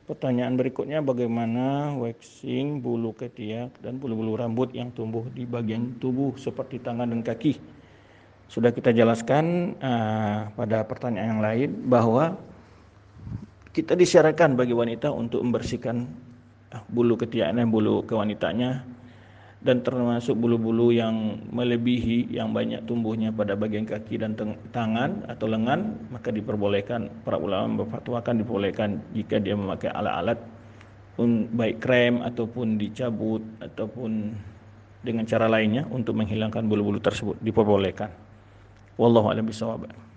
Pertanyaan berikutnya, bagaimana waxing bulu ketiak dan bulu-bulu rambut yang tumbuh di bagian tubuh seperti tangan dan kaki? Sudah kita jelaskan pada pertanyaan yang lain bahwa kita disyaratkan bagi wanita untuk membersihkan bulu ketiaknya, bulu kewanitanya, dan termasuk bulu-bulu yang melebihi yang banyak tumbuhnya pada bagian kaki dan tangan atau lengan, maka diperbolehkan, para ulama berfatwakan diperbolehkan jika dia memakai alat-alat baik krem ataupun dicabut ataupun dengan cara lainnya untuk menghilangkan bulu-bulu tersebut, diperbolehkan. Wallahu a'lam bishawab.